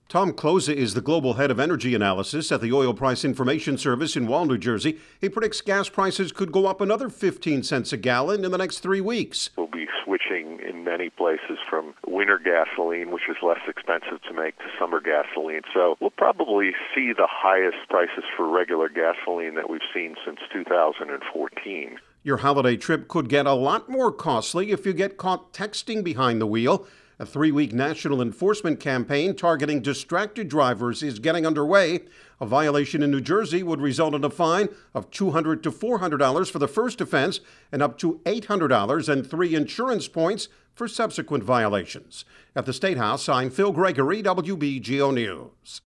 Tom Kloza is the global head of energy analysis at the Oil Price Information Service in Wall, New Jersey. He predicts gas prices could go up another 15 cents a gallon in the next 3 weeks. We'll be switching in many places from winter gasoline, which is less expensive to make, to summer gasoline. So we'll probably see the highest prices for regular gasoline that we've seen since 2014. Your holiday trip could get a lot more costly if you get caught texting behind the wheel. A 3-week national enforcement campaign targeting distracted drivers is getting underway. A violation in New Jersey would result in a fine of $200 to $400 for the first offense and up to $800 and 3 insurance points for subsequent violations. At the State House, I'm Phil Gregory, WBGO News.